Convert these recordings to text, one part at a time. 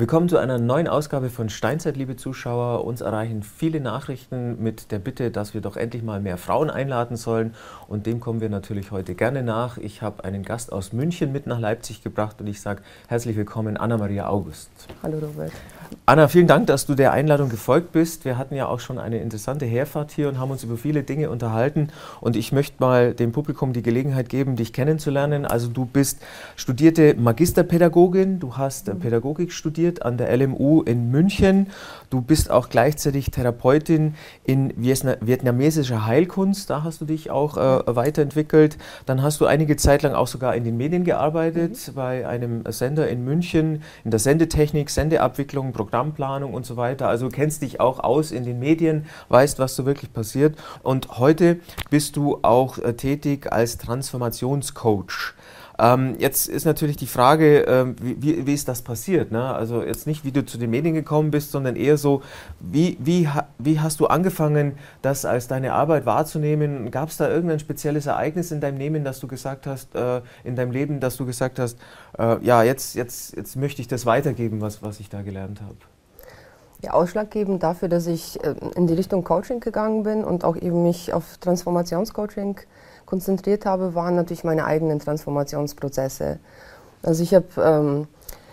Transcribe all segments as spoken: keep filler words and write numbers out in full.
Willkommen zu einer neuen Ausgabe von Steinzeit, liebe Zuschauer. Uns erreichen viele Nachrichten mit der Bitte, dass wir doch endlich mal mehr Frauen einladen sollen. Und dem kommen wir natürlich heute gerne nach. Ich habe einen Gast aus München mit nach Leipzig gebracht und ich sage herzlich willkommen, Anna-Maria August. Hallo Robert. Anna, vielen Dank, dass du der Einladung gefolgt bist. Wir hatten ja auch schon eine interessante Herfahrt hier und haben uns über viele Dinge unterhalten. Und ich möchte mal dem Publikum die Gelegenheit geben, dich kennenzulernen. Also du bist studierte Magisterpädagogin, du hast mhm. Pädagogik studiert an der L M U in München. Du bist auch gleichzeitig Therapeutin in vietnamesischer Heilkunst. Da hast du dich auch äh, weiterentwickelt. Dann hast du einige Zeit lang auch sogar in den Medien gearbeitet, mhm. bei einem Sender in München, in der Sendetechnik, Sendeabwicklung, Programmplanung und so weiter. Also du kennst dich auch aus in den Medien, weißt, was so wirklich passiert. Und heute bist du auch äh, tätig als Transformationscoach. Ähm, jetzt ist natürlich die Frage, ähm, wie, wie ist das passiert? Ne? Also jetzt nicht, wie du zu den Medien gekommen bist, sondern eher so, wie, wie, wie hast du angefangen, das als deine Arbeit wahrzunehmen? Gab es da irgendein spezielles Ereignis in deinem Leben, dass du gesagt hast, äh, in deinem Leben, dass du gesagt hast, äh, ja, jetzt, jetzt, jetzt möchte ich das weitergeben, was, was ich da gelernt habe? Ja, ausschlaggebend dafür, dass ich äh, in die Richtung Coaching gegangen bin und auch eben mich auf Transformationscoaching konzentriert habe, waren natürlich meine eigenen Transformationsprozesse. Also ich habe, ähm,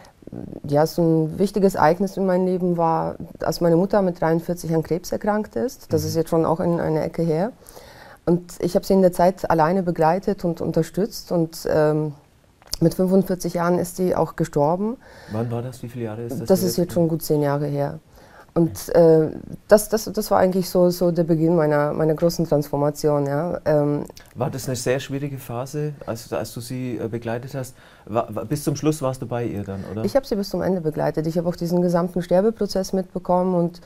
ja, so ein wichtiges Ereignis in meinem Leben war, als meine Mutter mit dreiundvierzig an Krebs erkrankt ist. Das ist jetzt schon auch in eine Ecke her. Und ich habe sie in der Zeit alleine begleitet und unterstützt und ähm, mit fünfundvierzig Jahren ist sie auch gestorben. Wann war das? Wie viele Jahre ist das? Das ist jetzt schon gut zehn Jahre her. Und äh, das, das, das war eigentlich so, so der Beginn meiner, meiner großen Transformation. Ja. Ähm, war das eine sehr schwierige Phase, als, als du sie äh, begleitet hast? War, war, bis zum Schluss warst du bei ihr dann, oder? Ich habe sie bis zum Ende begleitet. Ich habe auch diesen gesamten Sterbeprozess mitbekommen und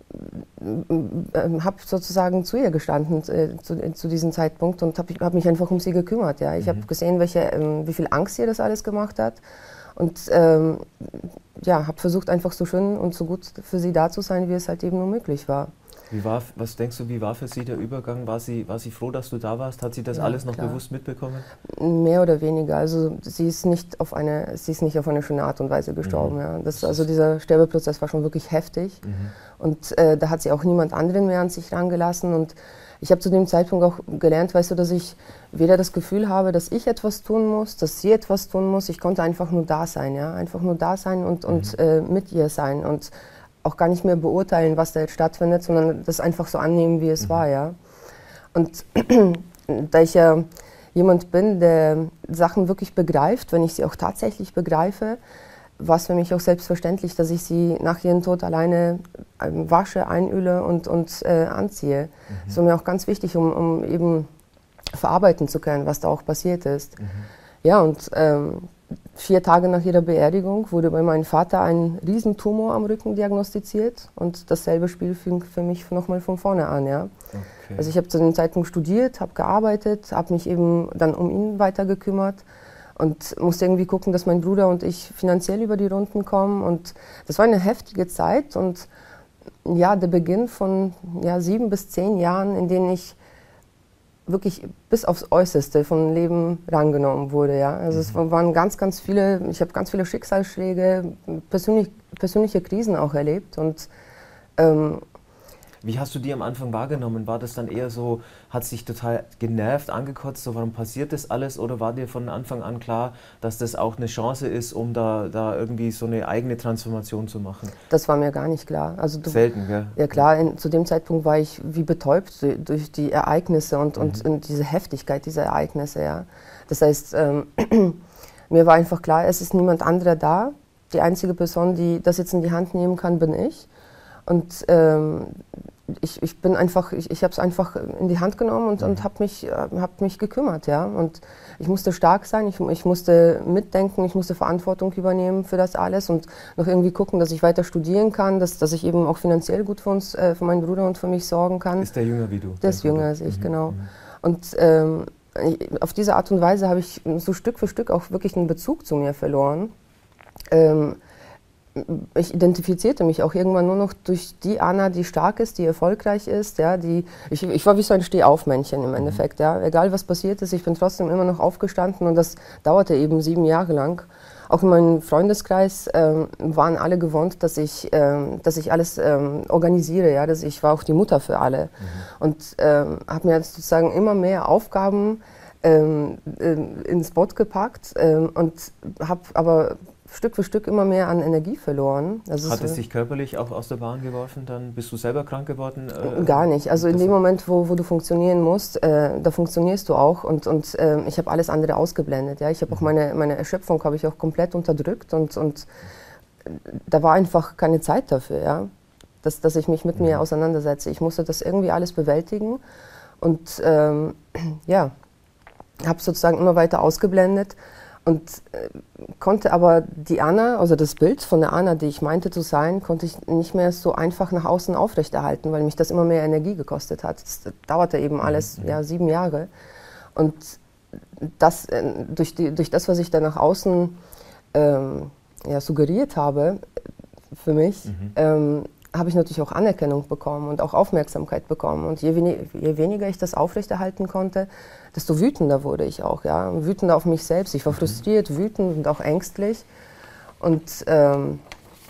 äh, habe sozusagen zu ihr gestanden äh, zu, äh, zu diesem Zeitpunkt und habe hab mich einfach um sie gekümmert. Ja. Ich mhm. habe gesehen, welche, äh, wie viel Angst ihr das alles gemacht hat. Und ähm, ja, habe versucht, einfach so schön und so gut für sie da zu sein, wie es halt eben nur möglich war. Wie war, was denkst du, wie war für sie der Übergang? War sie, war sie froh, dass du da warst? Hat sie das Ja, alles noch klar. bewusst mitbekommen? Mehr oder weniger. Also sie ist nicht auf eine, sie ist nicht auf eine schöne Art und Weise gestorben. Mhm. Ja. Das, also dieser Sterbeprozess war schon wirklich heftig. Mhm. Und äh, da hat sie auch niemand anderen mehr an sich rangelassen. Und ich habe zu dem Zeitpunkt auch gelernt, weißt du, dass ich weder das Gefühl habe, dass ich etwas tun muss, dass sie etwas tun muss. Ich konnte einfach nur da sein, ja, einfach nur da sein und, mhm. und äh, mit ihr sein und auch gar nicht mehr beurteilen, was da jetzt stattfindet, sondern das einfach so annehmen, wie es mhm. war, ja. Und da ich ja jemand bin, der Sachen wirklich begreift, wenn ich sie auch tatsächlich begreife, war es für mich auch selbstverständlich, dass ich sie nach ihrem Tod alleine ähm, wasche, einöle und, und äh, anziehe. Mhm. Das war mir auch ganz wichtig, um, um eben verarbeiten zu können, was da auch passiert ist. Mhm. Ja, und ähm, vier Tage nach ihrer Beerdigung wurde bei meinem Vater ein Riesentumor am Rücken diagnostiziert und dasselbe Spiel fing für mich nochmal von vorne an. Ja. Okay. Also ich habe zu dem Zeitpunkt studiert, habe gearbeitet, habe mich eben dann um ihn weiter gekümmert. Und musste irgendwie gucken, dass mein Bruder und ich finanziell über die Runden kommen. Und das war eine heftige Zeit und ja, der Beginn von ja, sieben bis zehn Jahren, in denen ich wirklich bis aufs Äußerste vom Leben rangenommen wurde. Ja. Also es waren ganz, ganz viele, ich habe ganz viele Schicksalsschläge, persönlich, persönliche Krisen auch erlebt. Und ähm, wie hast du die am Anfang wahrgenommen? War das dann eher so, hat es dich total genervt, angekotzt, so warum passiert das alles? Oder war dir von Anfang an klar, dass das auch eine Chance ist, um da, da irgendwie so eine eigene Transformation zu machen? Das war mir gar nicht klar. Also du, Selten, gell? Ja klar, in, zu dem Zeitpunkt war ich wie betäubt durch die Ereignisse und, mhm. und, und diese Heftigkeit dieser Ereignisse. Ja. Das heißt, ähm, mir war einfach klar, es ist niemand anderer da. Die einzige Person, die das jetzt in die Hand nehmen kann, bin ich. Und ähm, ich, ich bin einfach, ich, ich habe es einfach in die Hand genommen und, mhm. und habe mich, äh, hab mich gekümmert, ja. Und ich musste stark sein, ich, ich musste mitdenken, ich musste Verantwortung übernehmen für das alles und noch irgendwie gucken, dass ich weiter studieren kann, dass, dass ich eben auch finanziell gut für uns, äh, für meinen Bruder und für mich sorgen kann. Ist der jünger wie du? Der ist jünger als ich, mhm. genau. Mhm. Und ähm, auf diese Art und Weise habe ich so Stück für Stück auch wirklich einen Bezug zu mir verloren. Ähm, Ich identifizierte mich auch irgendwann nur noch durch die Anna, die stark ist, die erfolgreich ist. Ja, die, ich, ich war wie so ein Stehaufmännchen im Endeffekt. Ja. Egal was passiert ist, ich bin trotzdem immer noch aufgestanden und das dauerte eben sieben Jahre lang. auch in meinem Freundeskreis ähm, waren alle gewohnt, dass ich, ähm, dass ich alles ähm, organisiere. Ja? Dass ich war auch die Mutter für alle. Mhm. Und ähm, habe mir sozusagen immer mehr Aufgaben ähm, äh, ins Boot gepackt ähm, und habe aber Stück für Stück immer mehr an Energie verloren. Also hat es dich körperlich auch aus der Bahn geworfen? Dann bist du selber krank geworden? Äh, gar nicht. Also in dem Moment, wo, wo du funktionieren musst, äh, da funktionierst du auch. Und, und äh, ich habe alles andere ausgeblendet. Ja? Ich habe auch meine, meine Erschöpfung habe ich auch komplett unterdrückt. Und, und da war einfach keine Zeit dafür, ja? dass, dass ich mich mit mhm. mir auseinandersetze. Ich musste das irgendwie alles bewältigen. Und ähm, ja, habe sozusagen immer weiter ausgeblendet. Und äh, konnte aber die Anna, also das Bild von der Anna, die ich meinte zu sein, konnte ich nicht mehr so einfach nach außen aufrechterhalten, weil mich das immer mehr Energie gekostet hat. Das dauerte eben alles ja, sieben Jahre. Und das, äh, durch, die, durch das, was ich dann nach außen ähm, ja, suggeriert habe, für mich, mhm. ähm, habe ich natürlich auch Anerkennung bekommen und auch Aufmerksamkeit bekommen. Und je, weni je weniger ich das aufrechterhalten konnte, desto wütender wurde ich auch. Ja? Wütender auf mich selbst. Ich war mhm. frustriert, wütend und auch ängstlich. Und ähm,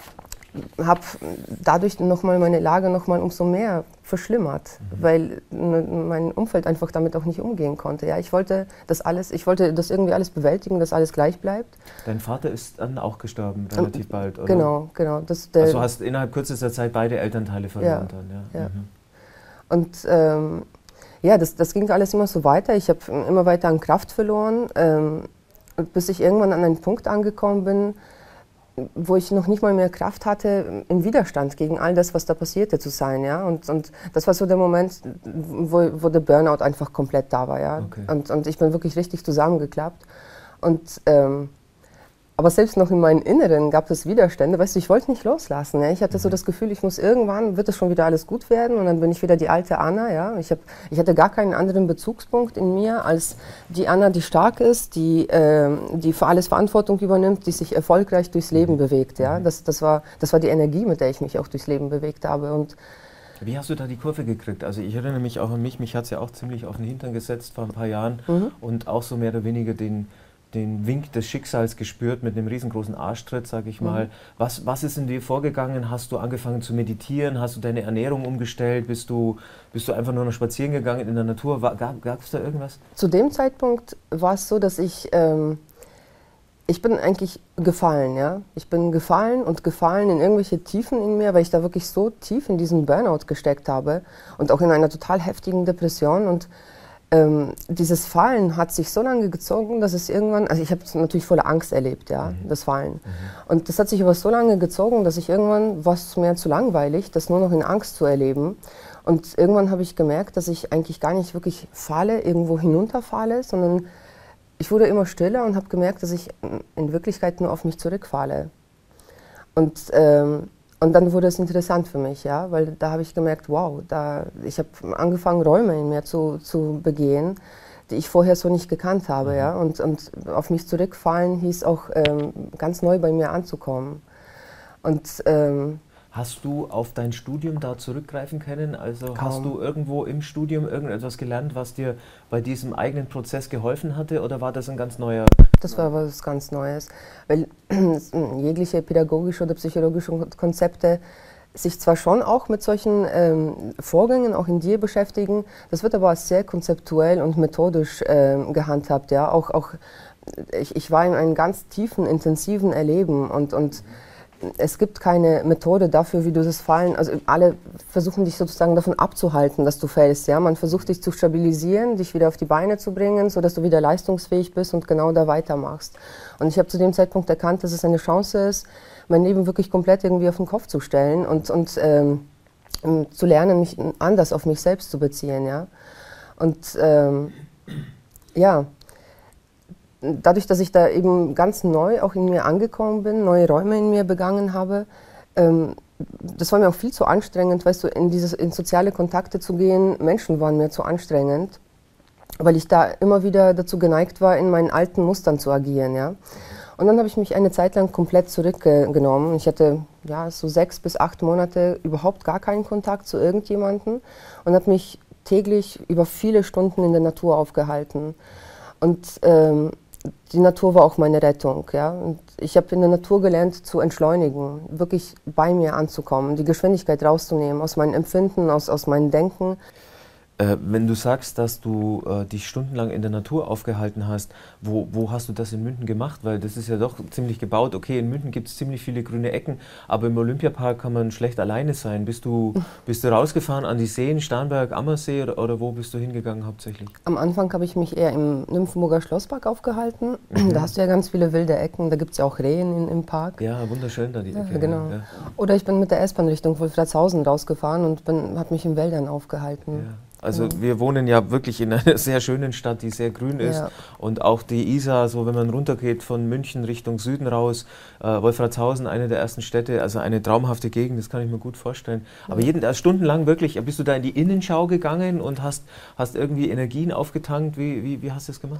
habe dadurch nochmal meine Lage nochmal umso mehr verschlimmert, mhm. weil mein Umfeld einfach damit auch nicht umgehen konnte. Ja, ich wollte das alles, ich wollte das irgendwie alles bewältigen, dass alles gleich bleibt. Dein Vater ist dann auch gestorben, relativ ähm, bald, oder? Genau, genau. Das, der, also hast innerhalb kürzester Zeit beide Elternteile verloren ja, dann, ja. ja. Mhm. Und ähm, ja, das, das ging alles immer so weiter. Ich habe immer weiter an Kraft verloren, ähm, bis ich irgendwann an einen Punkt angekommen bin, wo ich noch nicht mal mehr Kraft hatte, im Widerstand gegen all das, was da passierte, zu sein. Ja? Und, und das war so der Moment, wo, wo der Burnout einfach komplett da war. Ja? Okay. Und, und ich bin wirklich richtig zusammengeklappt. Und, ähm, aber selbst noch in meinem Inneren gab es Widerstände. Weißt du, ich wollte nicht loslassen. Ja? Ich hatte mhm. so das Gefühl, ich muss irgendwann, wird es schon wieder alles gut werden. Und dann bin ich wieder die alte Anna. Ja? Ich, hab, ich hatte gar keinen anderen Bezugspunkt in mir als die Anna, die stark ist, die, äh, die für alles Verantwortung übernimmt, die sich erfolgreich durchs Leben mhm. bewegt. Ja? Das, das, war, das war die Energie, mit der ich mich auch durchs Leben bewegt habe. Und wie hast du da die Kurve gekriegt? Also ich erinnere mich auch an mich, mich hat es ja auch ziemlich auf den Hintern gesetzt vor ein paar Jahren mhm. und auch so mehr oder weniger den den Wink des Schicksals gespürt mit einem riesengroßen Arschtritt, sage ich mal. Mhm. Was, was ist in dir vorgegangen? Hast du angefangen zu meditieren? Hast du deine Ernährung umgestellt? Bist du, bist du einfach nur noch spazieren gegangen in der Natur? War, gab es da irgendwas? Zu dem Zeitpunkt war es so, dass ich, ähm, ich bin eigentlich gefallen, ja. Ich bin gefallen und gefallen in irgendwelche Tiefen in mir, weil ich da wirklich so tief in diesen Burnout gesteckt habe und auch in einer total heftigen Depression. Und Ähm, dieses Fallen hat sich so lange gezogen, dass es irgendwann, also ich habe es natürlich voller Angst erlebt, ja, mhm. das Fallen. Mhm. Und das hat sich aber so lange gezogen, dass ich irgendwann, war es mir zu langweilig, das nur noch in Angst zu erleben. Und irgendwann habe ich gemerkt, dass ich eigentlich gar nicht wirklich falle, irgendwo hinunterfalle, sondern ich wurde immer stiller und habe gemerkt, dass ich in Wirklichkeit nur auf mich zurückfalle. Und ähm, Und dann wurde es interessant für mich, ja, weil da habe ich gemerkt, wow, da, ich habe angefangen, Räume in mir zu, zu begehen, die ich vorher so nicht gekannt habe. Mhm. Ja, und, und auf mich zurückfallen hieß auch, ähm, ganz neu bei mir anzukommen. Und, ähm, hast du auf dein Studium da zurückgreifen können? Also kaum. Hast du irgendwo im Studium irgendetwas gelernt, was dir bei diesem eigenen Prozess geholfen hatte, oder war das ein ganz neuer? Das war was ganz Neues, weil jegliche pädagogische oder psychologische Konzepte sich zwar schon auch mit solchen ähm, Vorgängen auch in dir beschäftigen, das wird aber sehr konzeptuell und methodisch ähm, gehandhabt. Ja? Auch, auch ich, ich war in einem ganz tiefen, intensiven Erleben und, und es gibt keine Methode dafür, wie du das Fallen, also alle versuchen dich sozusagen davon abzuhalten, dass du fällst. Ja? Man versucht dich zu stabilisieren, dich wieder auf die Beine zu bringen, sodass du wieder leistungsfähig bist und genau da weitermachst. Und ich habe zu dem Zeitpunkt erkannt, dass es eine Chance ist, mein Leben wirklich komplett irgendwie auf den Kopf zu stellen und, und ähm, zu lernen, mich anders auf mich selbst zu beziehen. Ja? Und ähm, ja, dadurch, dass ich da eben ganz neu auch in mir angekommen bin, neue Räume in mir begangen habe, ähm, das war mir auch viel zu anstrengend, weißt du, in, dieses, in soziale Kontakte zu gehen. Menschen waren mir zu anstrengend, weil ich da immer wieder dazu geneigt war, in meinen alten Mustern zu agieren. Ja? Und dann habe ich mich eine Zeit lang komplett zurückgenommen. Ich hatte ja, so sechs bis acht Monate überhaupt gar keinen Kontakt zu irgendjemandem und habe mich täglich über viele Stunden in der Natur aufgehalten. Und ähm, die Natur war auch meine Rettung. Ja? Und ich habe in der Natur gelernt zu entschleunigen, wirklich bei mir anzukommen, die Geschwindigkeit rauszunehmen aus meinen Empfinden, aus, aus meinem Denken. Äh, wenn du sagst, dass du äh, dich stundenlang in der Natur aufgehalten hast, wo, wo hast du das in München gemacht? Weil das ist ja doch ziemlich gebaut. Okay, in München gibt es ziemlich viele grüne Ecken, aber im Olympiapark kann man schlecht alleine sein. Bist du, bist du rausgefahren an die Seen, Starnberg, Ammersee oder, oder wo bist du hingegangen hauptsächlich? Am Anfang habe ich mich eher im Nymphenburger Schlosspark aufgehalten. Mhm. Da hast du ja ganz viele wilde Ecken, da gibt es ja auch Rehen in, im Park. Ja, wunderschön da die Ecke. Ja, genau. Ja. Oder ich bin mit der S-Bahn Richtung Wolfratshausen rausgefahren und habe mich in Wäldern aufgehalten. Ja. Also ja. wir wohnen ja wirklich in einer sehr schönen Stadt, die sehr grün ist. Ja. Und auch die Isar, so wenn man runtergeht von München Richtung Süden raus, äh, Wolfratshausen, eine der ersten Städte, also eine traumhafte Gegend, das kann ich mir gut vorstellen. Ja. Aber jeden, also stundenlang wirklich, bist du da in die Innenschau gegangen und hast, hast irgendwie Energien aufgetankt? Wie, wie, wie hast du das gemacht?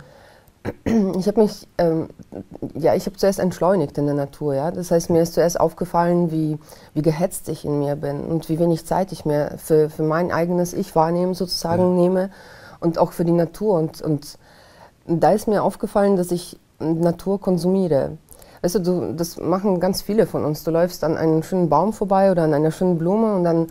Ich habe mich, ähm, ja, ich habe zuerst entschleunigt in der Natur, ja. Das heißt, mir ist zuerst aufgefallen, wie, wie gehetzt ich in mir bin und wie wenig Zeit ich mir für, für mein eigenes Ich-Wahrnehmen sozusagen ja. nehme und auch für die Natur. Und, und da ist mir aufgefallen, dass ich Natur konsumiere. Weißt du, du, das machen ganz viele von uns. Du läufst an einem schönen Baum vorbei oder an einer schönen Blume und dann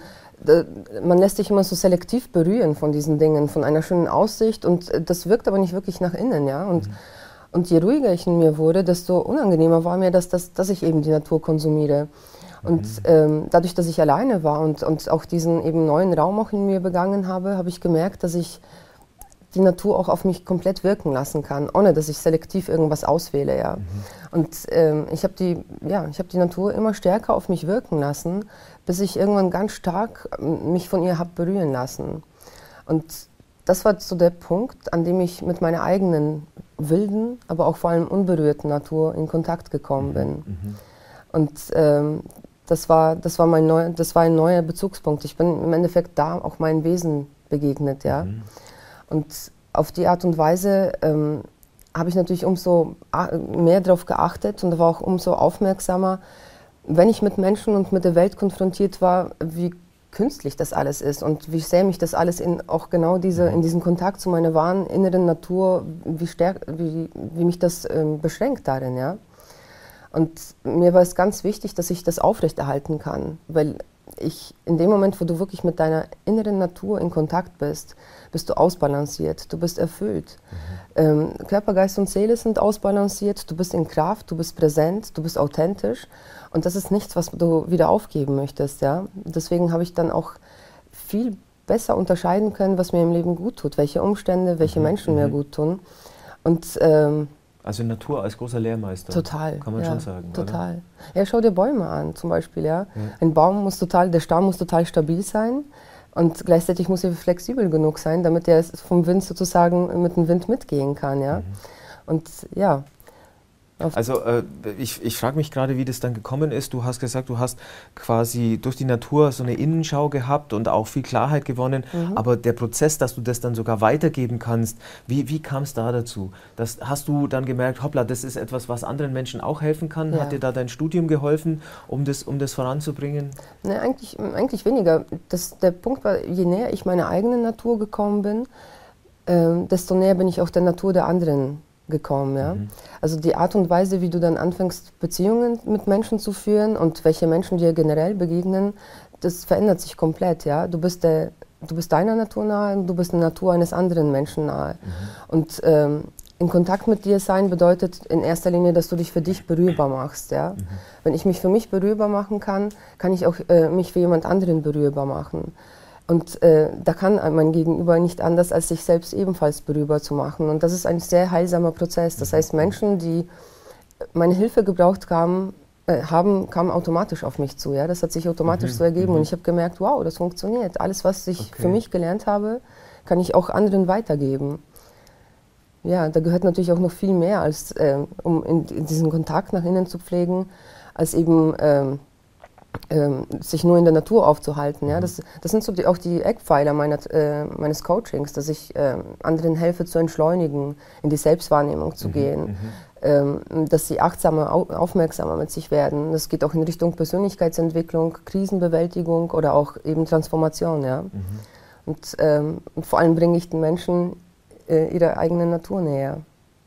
man lässt sich immer so selektiv berühren von diesen Dingen, von einer schönen Aussicht und das wirkt aber nicht wirklich nach innen, ja. Und, mhm. und je ruhiger ich in mir wurde, desto unangenehmer war mir, dass, dass, dass ich eben die Natur konsumiere. Mhm. Und ähm, dadurch, dass ich alleine war und, und auch diesen eben neuen Raum auch in mir begangen habe, habe ich gemerkt, dass ich die Natur auch auf mich komplett wirken lassen kann, ohne dass ich selektiv irgendwas auswähle, ja. Mhm. Und ähm, ich habe die, ja, ich habe die Natur immer stärker auf mich wirken lassen, bis ich irgendwann ganz stark mich von ihr habe berühren lassen. Und das war so der Punkt, an dem ich mit meiner eigenen wilden, aber auch vor allem unberührten Natur in Kontakt gekommen bin. Mhm. Und ähm, das war, das war mein neu, das war ein neuer Bezugspunkt. Ich bin im Endeffekt da auch meinem Wesen begegnet, ja. Mhm. Und auf die Art und Weise ähm, habe ich natürlich umso mehr darauf geachtet und war auch umso aufmerksamer, wenn ich mit Menschen und mit der Welt konfrontiert war, wie künstlich das alles ist und wie sehr mich das alles in auch genau diese, in diesen Kontakt zu meiner wahren inneren Natur, wie, stärk, wie, wie mich das ähm, beschränkt darin, ja. Und mir war es ganz wichtig, dass ich das aufrechterhalten kann, weil ich in dem Moment, wo du wirklich mit deiner inneren Natur in Kontakt bist, bist du ausbalanciert, du bist erfüllt. Mhm. Ähm, Körper, Geist und Seele sind ausbalanciert, du bist in Kraft, du bist präsent, du bist authentisch und das ist nichts, was du wieder aufgeben möchtest. Ja? Deswegen habe ich dann auch viel besser unterscheiden können, was mir im Leben gut tut, welche Umstände, welche mhm. Menschen mhm. mir gut tun. Und ähm, also Natur als großer Lehrmeister. Total. Kann man ja, schon sagen. Total. Oder? Ja, schau dir Bäume an, zum Beispiel. Ja. ja. Ein Baum muss total, der Stamm muss total stabil sein und gleichzeitig muss er flexibel genug sein, damit er vom Wind sozusagen mit dem Wind mitgehen kann. Ja. Mhm. Und ja. Also äh, ich, ich frage mich gerade, wie das dann gekommen ist. Du hast gesagt, du hast quasi durch die Natur so eine Innenschau gehabt und auch viel Klarheit gewonnen. Mhm. Aber der Prozess, dass du das dann sogar weitergeben kannst, wie, wie kam es da dazu? Das, hast du dann gemerkt, hoppla, das ist etwas, was anderen Menschen auch helfen kann? Ja. Hat dir da dein Studium geholfen, um das, um das voranzubringen? Nee, eigentlich, eigentlich weniger. Das, der Punkt war, je näher ich meiner eigenen Natur gekommen bin, äh, desto näher bin ich auch der Natur der anderen gekommen, ja. Mhm. Also die Art und Weise, wie du dann anfängst, Beziehungen mit Menschen zu führen und welche Menschen dir generell begegnen, das verändert sich komplett, ja. Du bist, der, du bist deiner Natur nahe und du bist der Natur eines anderen Menschen nahe. Mhm. Und ähm, in Kontakt mit dir sein bedeutet in erster Linie, dass du dich für dich berührbar machst, ja. Mhm. Wenn ich mich für mich berührbar machen kann, kann ich auch äh, mich für jemand anderen berührbar machen. Und äh, da kann mein Gegenüber nicht anders, als sich selbst ebenfalls berührbar zu machen. Und das ist ein sehr heilsamer Prozess. Das heißt, Menschen, die meine Hilfe gebraucht haben, äh, haben kamen automatisch auf mich zu. Ja? Das hat sich automatisch mhm. so ergeben. Mhm. Und ich habe gemerkt, wow, das funktioniert. Alles, was ich okay. für mich gelernt habe, kann ich auch anderen weitergeben. Ja, da gehört natürlich auch noch viel mehr, als, äh, um in, in diesen Kontakt nach innen zu pflegen, als eben ähm, Ähm, sich nur in der Natur aufzuhalten. Ja? Das, das sind so die, auch die Eckpfeiler meiner, äh, meines Coachings, dass ich äh, anderen helfe zu entschleunigen, in die Selbstwahrnehmung zu mhm, gehen, ähm, dass sie achtsamer, au aufmerksamer mit sich werden. Das geht auch in Richtung Persönlichkeitsentwicklung, Krisenbewältigung oder auch eben Transformation. Ja? Mhm. Und, ähm, und vor allem bringe ich den Menschen äh, ihre eigene Natur näher.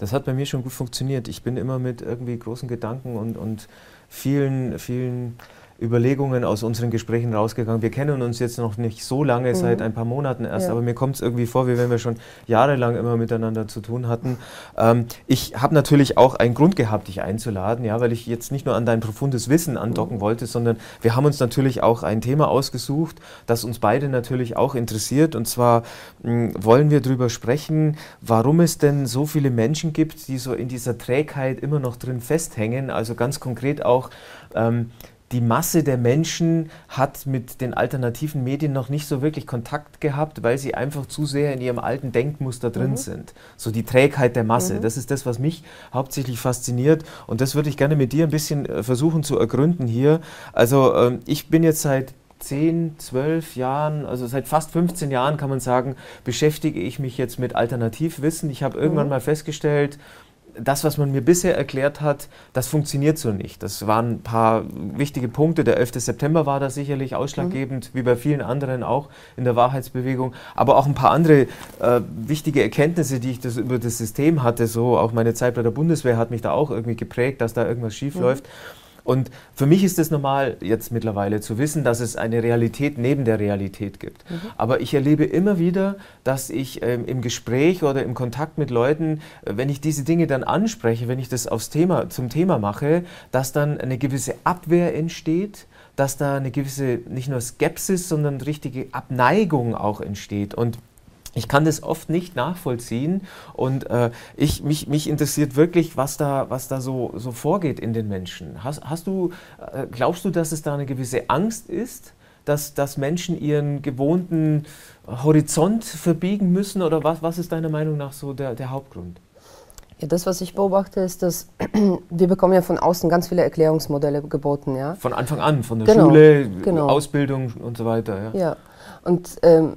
Das hat bei mir schon gut funktioniert. Ich bin immer mit irgendwie großen Gedanken und, und vielen, vielen Überlegungen aus unseren Gesprächen rausgegangen. Wir kennen uns jetzt noch nicht so lange, mhm. seit ein paar Monaten erst, ja. aber mir kommt es irgendwie vor, wie wenn wir schon jahrelang immer miteinander zu tun hatten. Ähm, ich habe natürlich auch einen Grund gehabt, dich einzuladen, ja, weil ich jetzt nicht nur an dein profundes Wissen andocken mhm. wollte, sondern wir haben uns natürlich auch ein Thema ausgesucht, das uns beide natürlich auch interessiert. Und zwar mh, wollen wir darüber sprechen, warum es denn so viele Menschen gibt, die so in dieser Trägheit immer noch drin festhängen. Also ganz konkret auch ähm, die Masse der Menschen hat mit den alternativen Medien noch nicht so wirklich Kontakt gehabt, weil sie einfach zu sehr in ihrem alten Denkmuster drin mhm. sind. So die Trägheit der Masse, mhm. das ist das, was mich hauptsächlich fasziniert und das würde ich gerne mit dir ein bisschen äh, versuchen zu ergründen hier. Also ähm, ich bin jetzt seit zehn, zwölf Jahren, also seit fast fünfzehn Jahren kann man sagen, beschäftige ich mich jetzt mit Alternativwissen. Ich habe irgendwann mhm. mal festgestellt, das, was man mir bisher erklärt hat, das funktioniert so nicht. Das waren ein paar wichtige Punkte. Der elfte September war da sicherlich ausschlaggebend, mhm. wie bei vielen anderen auch in der Wahrheitsbewegung. Aber auch ein paar andere äh, wichtige Erkenntnisse, die ich das über das System hatte. So auch meine Zeit bei der Bundeswehr hat mich da auch irgendwie geprägt, dass da irgendwas schief mhm. läuft. Und für mich ist es normal, jetzt mittlerweile zu wissen, dass es eine Realität neben der Realität gibt. Mhm. Aber ich erlebe immer wieder, dass ich ähm, im Gespräch oder im Kontakt mit Leuten, äh, wenn ich diese Dinge dann anspreche, wenn ich das aufs Thema, zum Thema mache, dass dann eine gewisse Abwehr entsteht, dass da eine gewisse, nicht nur Skepsis, sondern richtige Abneigung auch entsteht. Und ich kann das oft nicht nachvollziehen und äh, ich, mich, mich interessiert wirklich, was da, was da so, so vorgeht in den Menschen. Hast, hast du, äh, glaubst du, dass es da eine gewisse Angst ist, dass, dass Menschen ihren gewohnten Horizont verbiegen müssen oder was, was ist deiner Meinung nach so der, der Hauptgrund? Ja, das, was ich beobachte, ist, dass wir bekommen ja von außen ganz viele Erklärungsmodelle geboten. Ja? Von Anfang an, von der genau, Schule, genau. Ausbildung und so weiter. Ja, ja. Und ähm,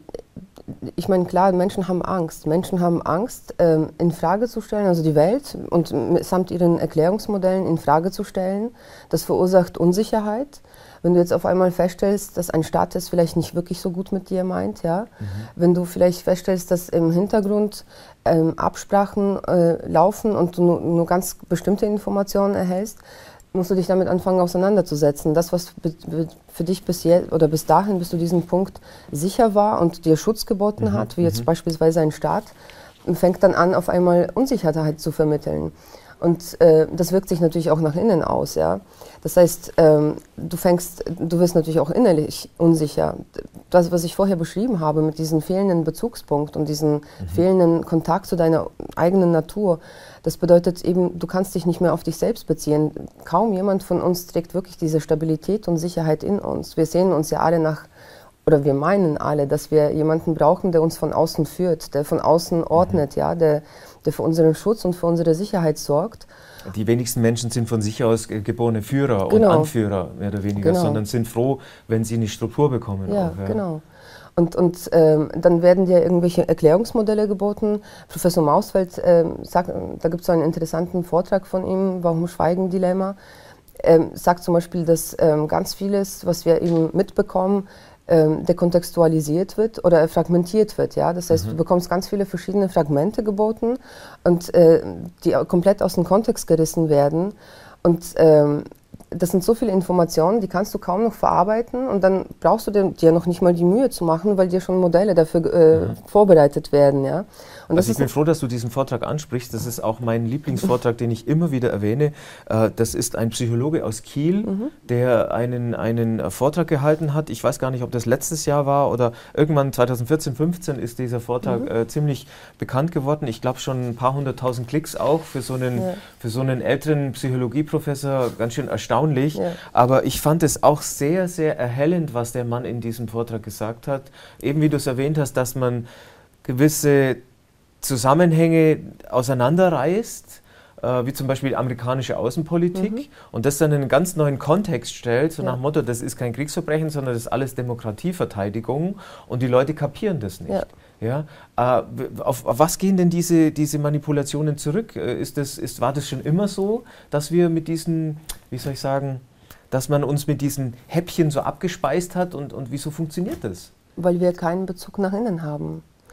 ich meine, klar, Menschen haben Angst. Menschen haben Angst, ähm, in Frage zu stellen, also die Welt und samt ihren Erklärungsmodellen in Frage zu stellen. Das verursacht Unsicherheit. Wenn du jetzt auf einmal feststellst, dass ein Staat es vielleicht nicht wirklich so gut mit dir meint, ja, mhm. wenn du vielleicht feststellst, dass im Hintergrund ähm, Absprachen äh, laufen und du nur, nur ganz bestimmte Informationen erhältst, musst du dich damit anfangen auseinanderzusetzen. Das, was für dich bis jetzt oder bis dahin, bis zu diesem Punkt sicher war und dir Schutz geboten mhm. hat, wie jetzt mhm. beispielsweise ein Staat, fängt dann an, auf einmal Unsicherheit zu vermitteln. Und äh, das wirkt sich natürlich auch nach innen aus, ja. Das heißt, ähm, du fängst, du wirst natürlich auch innerlich unsicher. Das, was ich vorher beschrieben habe, mit diesem fehlenden Bezugspunkt und diesem mhm. fehlenden Kontakt zu deiner eigenen Natur, das bedeutet eben, du kannst dich nicht mehr auf dich selbst beziehen. Kaum jemand von uns trägt wirklich diese Stabilität und Sicherheit in uns. Wir sehen uns ja alle nach, oder wir meinen alle, dass wir jemanden brauchen, der uns von außen führt, der von außen ordnet, mhm. ja, der, der für unseren Schutz und für unsere Sicherheit sorgt. Die wenigsten Menschen sind von sich aus geborene Führer genau. und Anführer, mehr oder weniger, genau. sondern sind froh, wenn sie eine Struktur bekommen. Ja, auch, ja. genau. Und, und ähm, dann werden dir irgendwelche Erklärungsmodelle geboten. Professor Mausfeld, ähm, sagt, da gibt es so einen interessanten Vortrag von ihm, Warum Schweigen Dilemma, ähm, sagt zum Beispiel, dass ähm, ganz vieles, was wir eben mitbekommen, ähm, dekontextualisiert wird oder fragmentiert wird. Ja? Das heißt, mhm. du bekommst ganz viele verschiedene Fragmente geboten und äh, die komplett aus dem Kontext gerissen werden. Und ähm, das sind so viele Informationen, die kannst du kaum noch verarbeiten und dann brauchst du dir, dir noch nicht mal die Mühe zu machen, weil dir schon Modelle dafür äh, mhm. vorbereitet werden. Ja? Und also ich bin froh, dass du diesen Vortrag ansprichst. Das ist auch mein Lieblingsvortrag, den ich immer wieder erwähne. Äh, das ist ein Psychologe aus Kiel, mhm. der einen, einen Vortrag gehalten hat. Ich weiß gar nicht, ob das letztes Jahr war oder irgendwann zweitausendvierzehn, fünfzehn ist dieser Vortrag mhm. äh, ziemlich bekannt geworden. Ich glaube schon ein paar hunderttausend Klicks auch für so einen, ja. für so einen älteren Psychologieprofessor, ganz schön erstaunlich. Ja. Aber ich fand es auch sehr, sehr erhellend, was der Mann in diesem Vortrag gesagt hat. Eben wie du es erwähnt hast, dass man gewisse Zusammenhänge auseinanderreißt, äh, wie zum Beispiel die amerikanische Außenpolitik, mhm. und das dann in einen ganz neuen Kontext stellt, so ja. nach dem Motto, das ist kein Kriegsverbrechen, sondern das ist alles Demokratieverteidigung und die Leute kapieren das nicht. Ja. Ja, äh, auf, auf was gehen denn diese, diese Manipulationen zurück? Ist das, ist, war das schon immer so, dass wir mit diesen, wie soll ich sagen, dass man uns mit diesen Häppchen so abgespeist hat und, und wieso funktioniert das? Weil wir keinen Bezug nach innen haben.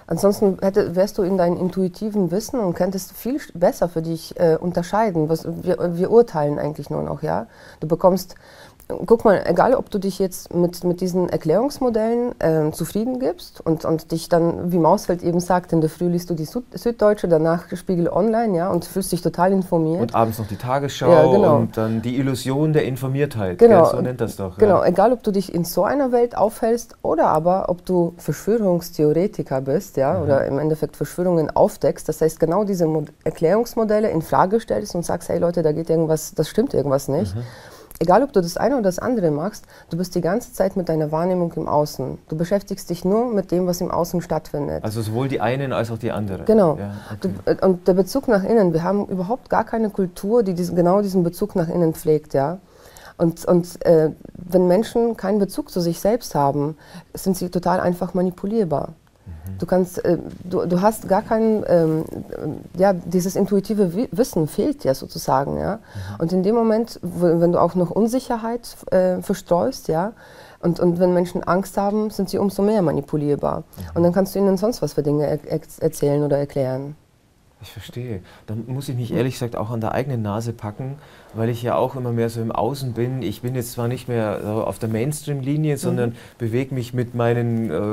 Ansonsten hätte, wärst du in deinem intuitiven Wissen und könntest viel besser für dich äh, unterscheiden. Was, wir, wir urteilen eigentlich nur noch, ja. Du bekommst, guck mal, egal ob du dich jetzt mit, mit diesen Erklärungsmodellen äh, zufrieden gibst und, und dich dann, wie Mausfeld eben sagt, in der Früh liest du die Süd Süddeutsche, danach Spiegel Online, ja, und fühlst dich total informiert. Und abends noch die Tagesschau, ja, genau. Und dann die Illusion der Informiertheit, genau. Gell? So nennt das doch. Genau, ja. Egal ob du dich in so einer Welt aufhältst oder aber ob du Verschwörungstheoretiker bist, ja, mhm. oder im Endeffekt Verschwörungen aufdeckst, das heißt genau diese Mod Erklärungsmodelle in Frage stellst und sagst, hey Leute, da geht irgendwas, das stimmt irgendwas nicht. Mhm. Egal, ob du das eine oder das andere machst, du bist die ganze Zeit mit deiner Wahrnehmung im Außen. Du beschäftigst dich nur mit dem, was im Außen stattfindet. Also sowohl die einen als auch die anderen. Genau. Ja, okay. du, und der Bezug nach innen, wir haben überhaupt gar keine Kultur, die diesen, genau diesen Bezug nach innen pflegt. Ja? Und, und äh, wenn Menschen keinen Bezug zu sich selbst haben, sind sie total einfach manipulierbar. Du kannst, äh, du, du hast gar kein, ähm, ja, dieses intuitive Wissen fehlt dir sozusagen, ja. Mhm. Und in dem Moment, wenn du auch noch Unsicherheit äh, verstreust, ja, und, und wenn Menschen Angst haben, sind sie umso mehr manipulierbar. Mhm. Und dann kannst du ihnen sonst was für Dinge er erzählen oder erklären. Ich verstehe. Da muss ich mich ehrlich gesagt auch an der eigenen Nase packen, weil ich ja auch immer mehr so im Außen bin. Ich bin jetzt zwar nicht mehr so auf der Mainstream-Linie, sondern mhm. bewege mich mit meinen äh,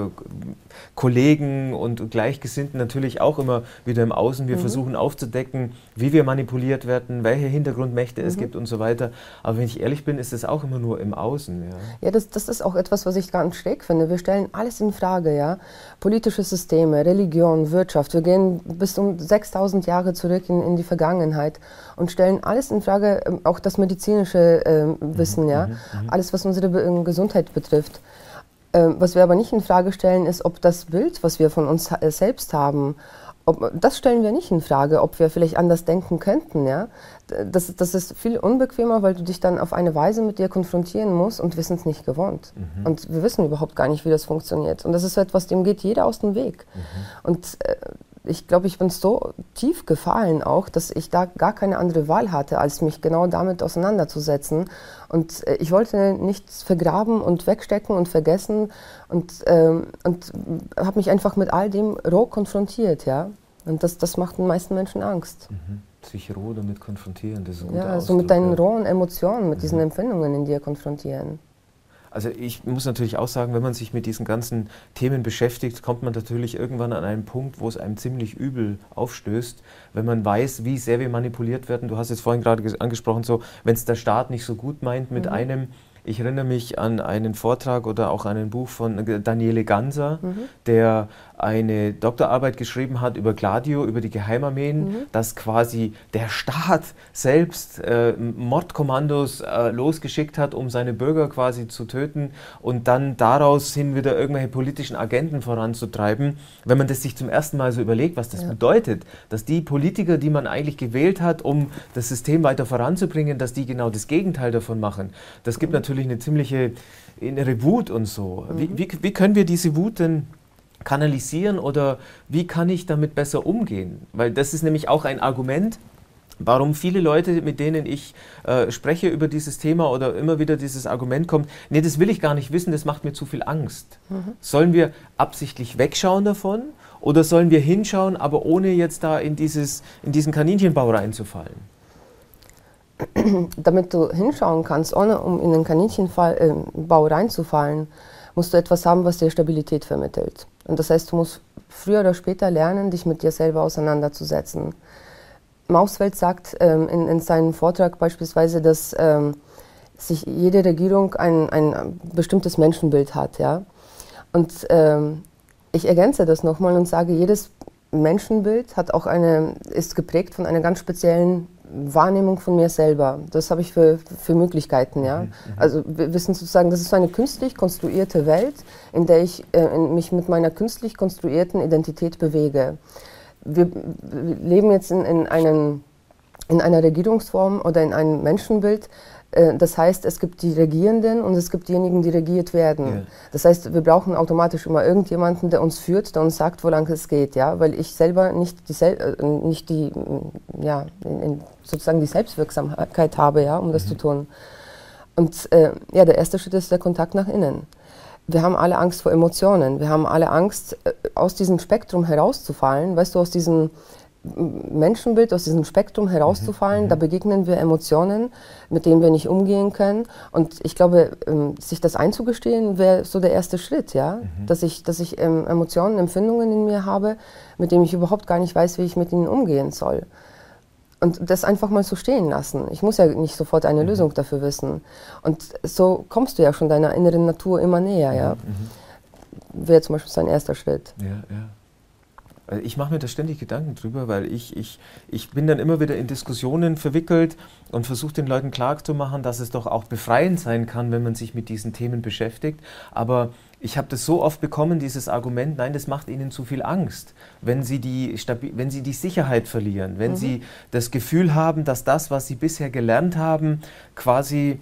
Kollegen und Gleichgesinnten natürlich auch immer wieder im Außen. Wir mhm. versuchen aufzudecken, wie wir manipuliert werden, welche Hintergrundmächte mhm. es gibt und so weiter. Aber wenn ich ehrlich bin, ist es auch immer nur im Außen. Ja, ja das, das ist auch etwas, was ich ganz schräg finde. Wir stellen alles in Frage, ja. Politische Systeme, Religion, Wirtschaft. Wir gehen bis um sechstausend Jahre zurück in, in die Vergangenheit und stellen alles in Frage, auch das medizinische äh, Wissen, mhm, ja, mhm, alles, was unsere Be Gesundheit betrifft. Äh, was wir aber nicht in Frage stellen, ist, ob das Bild, was wir von uns äh, selbst haben, ob, das stellen wir nicht in Frage, ob wir vielleicht anders denken könnten, ja. Das, das ist viel unbequemer, weil du dich dann auf eine Weise mit dir konfrontieren musst und wir sind es nicht gewohnt. Mhm. Und wir wissen überhaupt gar nicht, wie das funktioniert. Und das ist so etwas, dem geht jeder aus dem Weg. Mhm. Und äh, ich glaube, ich bin so tief gefallen auch, dass ich da gar keine andere Wahl hatte, als mich genau damit auseinanderzusetzen. Und äh, ich wollte nichts vergraben und wegstecken und vergessen und, ähm, und habe mich einfach mit all dem roh konfrontiert, ja. Und das, das macht den meisten Menschen Angst. Mhm. Sich roh damit konfrontieren, das ist ein guter Ja, so Ausdruck, mit deinen ja. rohen Emotionen, mit mhm. diesen Empfindungen in dir konfrontieren. Also ich muss natürlich auch sagen, wenn man sich mit diesen ganzen Themen beschäftigt, kommt man natürlich irgendwann an einen Punkt, wo es einem ziemlich übel aufstößt, wenn man weiß, wie sehr wir manipuliert werden. Du hast jetzt vorhin gerade angesprochen, so, wenn es der Staat nicht so gut meint mit mhm. einem. Ich erinnere mich an einen Vortrag oder auch an ein Buch von Daniele Ganser, mhm. der eine Doktorarbeit geschrieben hat über Gladio, über die Geheimarmeen, mhm. dass quasi der Staat selbst äh, Mordkommandos äh, losgeschickt hat, um seine Bürger quasi zu töten und dann daraus hin wieder irgendwelche politischen Agenten voranzutreiben. Wenn man das sich zum ersten Mal so überlegt, was das ja. bedeutet, dass die Politiker, die man eigentlich gewählt hat, um das System weiter voranzubringen, dass die genau das Gegenteil davon machen. Das gibt mhm. natürlich eine ziemliche innere Wut und so. Mhm. Wie, wie, wie können wir diese Wut denn kanalisieren oder wie kann ich damit besser umgehen? Weil das ist nämlich auch ein Argument, warum viele Leute, mit denen ich äh, spreche über dieses Thema oder immer wieder dieses Argument kommt, nee, das will ich gar nicht wissen, das macht mir zu viel Angst. Mhm. Sollen wir absichtlich wegschauen davon oder sollen wir hinschauen, aber ohne jetzt da in, dieses, in diesen Kaninchenbau reinzufallen? Damit du hinschauen kannst, ohne um in den Kaninchenbau reinzufallen, musst du etwas haben, was dir Stabilität vermittelt. Und das heißt, du musst früher oder später lernen, dich mit dir selber auseinanderzusetzen. Mausfeld sagt ähm, in, in seinem Vortrag beispielsweise, dass ähm, sich jede Regierung ein, ein bestimmtes Menschenbild hat. Ja? Und ähm, ich ergänze das nochmal und sage, jedes Menschenbild hat auch eine, ist geprägt von einer ganz speziellen Wahrnehmung von mir selber. Das habe ich für, für Möglichkeiten. Ja? Mhm. Also wir wissen sozusagen, das ist so eine künstlich konstruierte Welt, in der ich äh, mich mit meiner künstlich konstruierten Identität bewege. Wir, wir leben jetzt in, in, einen, in einer Regierungsform oder in einem Menschenbild. Äh, das heißt, es gibt die Regierenden und es gibt diejenigen, die regiert werden. Ja. Das heißt, wir brauchen automatisch immer irgendjemanden, der uns führt, der uns sagt, wo lang es geht. Ja? Weil ich selber nicht die, Sel äh, nicht die ja, in, in sozusagen die Selbstwirksamkeit habe, ja, um das mhm. zu tun. Und äh, ja, der erste Schritt ist der Kontakt nach innen. wir haben alle Angst vor Emotionen. Wir haben alle Angst, aus diesem Spektrum herauszufallen. Weißt du, aus diesem Menschenbild, aus diesem Spektrum herauszufallen. Mhm. Da begegnen wir Emotionen, mit denen wir nicht umgehen können. Und ich glaube, sich das einzugestehen, wäre so der erste Schritt, ja? Mhm. Dass ich, dass ich Emotionen, Empfindungen in mir habe, mit denen ich überhaupt gar nicht weiß, wie ich mit ihnen umgehen soll. Und das einfach mal so stehen lassen. Ich muss ja nicht sofort eine mhm. Lösung dafür wissen. Und so kommst du ja schon deiner inneren Natur immer näher, ja. Mhm. Wäre zum Beispiel sein erster Schritt. Ja, ja. Ich mache mir da ständig Gedanken drüber, weil ich, ich, ich bin dann immer wieder in Diskussionen verwickelt und versuche den Leuten klarzumachen, dass es doch auch befreiend sein kann, wenn man sich mit diesen Themen beschäftigt. Aber ich habe das so oft bekommen, dieses Argument, nein, das macht ihnen zu viel Angst, wenn sie die, Stabi- wenn sie die Sicherheit verlieren, wenn mhm. sie das Gefühl haben, dass das, was sie bisher gelernt haben, quasi...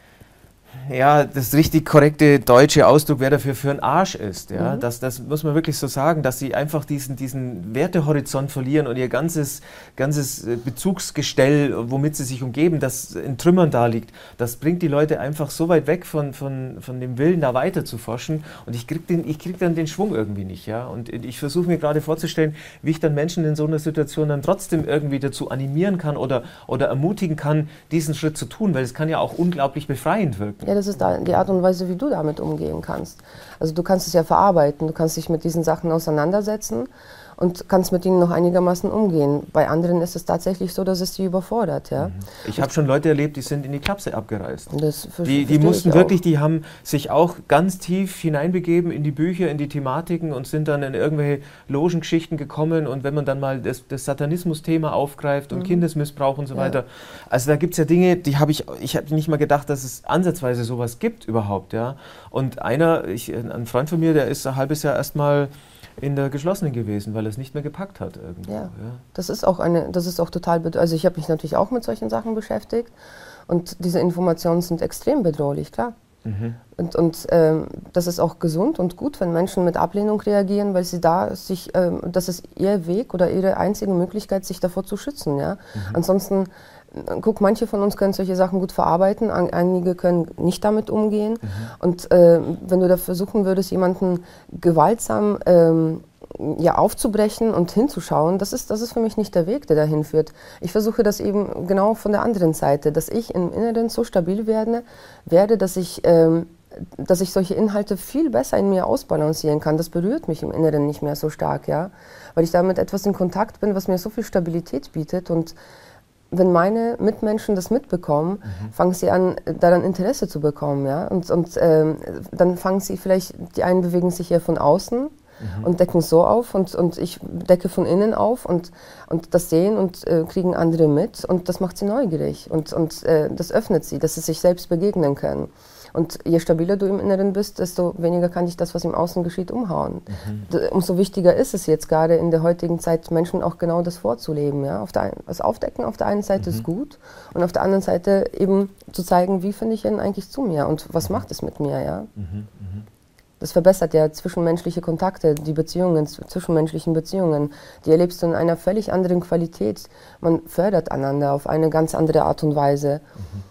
Ja, das richtig korrekte deutsche Ausdruck wäre dafür für einen Arsch ist. Ja? Mhm. Das, das muss man wirklich so sagen, dass sie einfach diesen, diesen Wertehorizont verlieren und ihr ganzes, ganzes Bezugsgestell, womit sie sich umgeben, das in Trümmern da liegt. Das bringt die Leute einfach so weit weg von, von, von dem Willen, da weiter zu forschen. Und ich kriege krieg dann den Schwung irgendwie nicht. Ja? Und ich versuche mir gerade vorzustellen, wie ich dann Menschen in so einer Situation dann trotzdem irgendwie dazu animieren kann oder, oder ermutigen kann, diesen Schritt zu tun, weil es kann ja auch unglaublich befreiend wirken. Ja, das ist die Art und Weise, wie du damit umgehen kannst. Also du kannst es ja verarbeiten, du kannst dich mit diesen Sachen auseinandersetzen und kannst mit ihnen noch einigermaßen umgehen. Bei anderen ist es tatsächlich so, dass es die überfordert. Ja? Ich habe schon Leute erlebt, die sind in die Klapse abgereist. Das die die mussten wirklich, die haben sich auch ganz tief hineinbegeben in die Bücher, in die Thematiken und sind dann in irgendwelche Logengeschichten gekommen. Und wenn man dann mal das, das Satanismus-Thema aufgreift und mhm. Kindesmissbrauch und so weiter. Ja. Also da gibt es ja Dinge, die habe ich, ich habe nicht mal gedacht, dass es ansatzweise sowas gibt überhaupt. Ja? Und einer, ich, ein Freund von mir, der ist ein halbes Jahr erstmal in der geschlossenen gewesen, weil er es nicht mehr gepackt hat irgendwo. Ja, ja. Das ist auch eine, das ist auch total, also ich habe mich natürlich auch mit solchen Sachen beschäftigt und diese Informationen sind extrem bedrohlich, klar. Mhm. Und, und ähm, das ist auch gesund und gut, wenn Menschen mit Ablehnung reagieren, weil sie da sich, ähm, das ist ihr Weg oder ihre einzige Möglichkeit, sich davor zu schützen. Ja? Mhm. Ansonsten, guck, manche von uns können solche Sachen gut verarbeiten, einige können nicht damit umgehen. Mhm. Und äh, wenn du da versuchen würdest, jemanden gewaltsam ähm, ja, aufzubrechen und hinzuschauen, das ist, das ist für mich nicht der Weg, der dahin führt. Ich versuche das eben genau von der anderen Seite, dass ich im Inneren so stabil werde, werde dass ich... Ähm, dass ich solche Inhalte viel besser in mir ausbalancieren kann. Das berührt mich im Inneren nicht mehr so stark, ja, weil ich da mit etwas in Kontakt bin, was mir so viel Stabilität bietet. Und wenn meine Mitmenschen das mitbekommen, mhm. fangen sie an, daran Interesse zu bekommen, ja, und, und ähm, dann fangen sie vielleicht, die einen bewegen sich eher von außen mhm. und decken so auf und, und ich decke von innen auf und, und das sehen und äh, kriegen andere mit und das macht sie neugierig und, und äh, das öffnet sie, dass sie sich selbst begegnen können. Und je stabiler du im Inneren bist, desto weniger kann dich das, was im Außen geschieht, umhauen. Mhm. Umso wichtiger ist es jetzt gerade in der heutigen Zeit, Menschen auch genau das vorzuleben. Ja? Auf der ein, das Aufdecken auf der einen Seite mhm. ist gut und auf der anderen Seite eben zu zeigen, wie finde ich ihn eigentlich zu mir und was macht es mit mir. Ja? Mhm. Mhm. Das verbessert ja zwischenmenschliche Kontakte, die Beziehungen, zwischenmenschlichen Beziehungen. Die erlebst du in einer völlig anderen Qualität. Man fördert einander auf eine ganz andere Art und Weise. Mhm.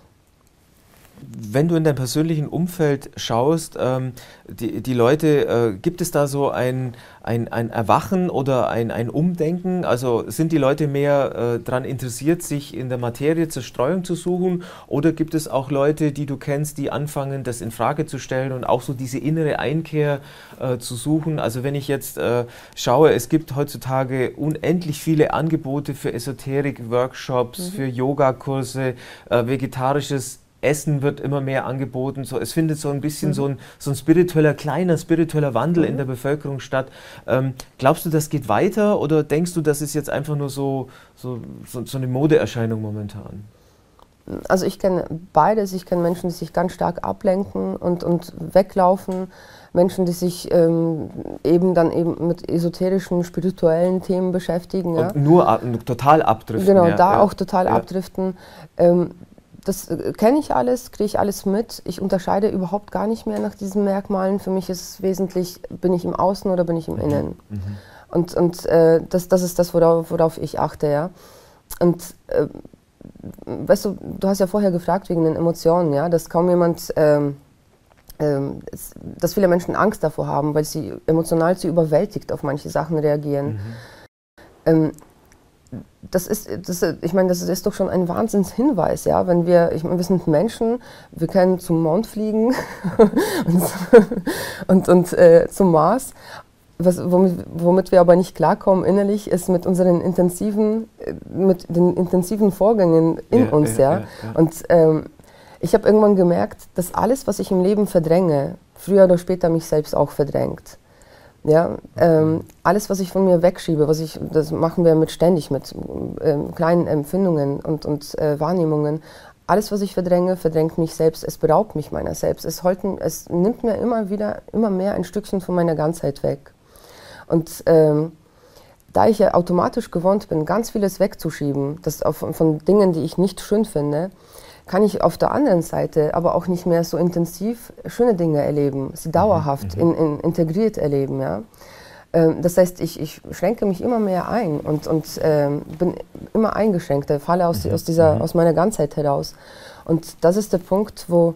Wenn du in deinem persönlichen Umfeld schaust, ähm, die, die Leute, äh, gibt es da so ein, ein, ein Erwachen oder ein, ein Umdenken? Also sind die Leute mehr äh, daran interessiert, sich in der Materie Zerstreuung zu suchen? Oder gibt es auch Leute, die du kennst, die anfangen, das in Frage zu stellen und auch so diese innere Einkehr äh, zu suchen? Also wenn ich jetzt äh, schaue, es gibt heutzutage unendlich viele Angebote für Esoterik, Workshops, mhm. für Yogakurse, äh, vegetarisches Essen wird immer mehr angeboten, so, es findet so ein bisschen mhm. so, ein, so ein spiritueller, kleiner spiritueller Wandel mhm. in der Bevölkerung statt. Ähm, glaubst du, das geht weiter oder denkst du, das ist jetzt einfach nur so, so, so, so eine Modeerscheinung momentan? Also ich kenne beides. Ich kenne Menschen, die sich ganz stark ablenken und, und weglaufen. Menschen, die sich ähm, eben dann eben mit esoterischen, spirituellen Themen beschäftigen. Ja? Und nur ab, total abdriften. Genau, ja, da ja. auch total ja. abdriften. Ähm, Das äh, kenne ich alles, kriege ich alles mit. Ich unterscheide überhaupt gar nicht mehr nach diesen Merkmalen. Für mich ist es wesentlich, bin ich im Außen oder bin ich im Innen. Mhm. Und, und äh, das, das ist das, worauf, worauf ich achte. Ja? Und äh, weißt du, du hast ja vorher gefragt wegen den Emotionen, ja? Dass kaum jemand ähm, ähm, es, dass viele Menschen Angst davor haben, weil sie emotional zu überwältigt auf manche Sachen reagieren. Mhm. Ähm, Das ist, das, ich meine, das ist doch schon ein Wahnsinnshinweis, ja, wenn wir, ich meine, wir sind Menschen, wir können zum Mond fliegen und, und, und äh, zum Mars, was, womit, womit wir aber nicht klarkommen innerlich, ist mit unseren intensiven, mit den intensiven Vorgängen in ja, uns, ja. ja. ja, ja. Und ähm, ich habe irgendwann gemerkt, dass alles, was ich im Leben verdränge, früher oder später mich selbst auch verdrängt. Ja, ähm, alles, was ich von mir wegschiebe, was ich, das machen wir mit ständig mit ähm, kleinen Empfindungen und, und äh, Wahrnehmungen. Alles, was ich verdränge, verdrängt mich selbst. Es beraubt mich meiner selbst. Es, holten, es nimmt mir immer wieder, immer mehr ein Stückchen von meiner Ganzheit weg. Und ähm, da ich ja automatisch gewohnt bin, ganz vieles wegzuschieben, das auf, von Dingen, die ich nicht schön finde, kann ich auf der anderen Seite aber auch nicht mehr so intensiv schöne Dinge erleben, sie dauerhaft mhm. in, in, integriert erleben. Ja? Ähm, das heißt, ich, ich schränke mich immer mehr ein und, und ähm, bin immer eingeschränkter, falle aus, mhm. aus, dieser, mhm. aus meiner Ganzheit heraus. Und das ist der Punkt, wo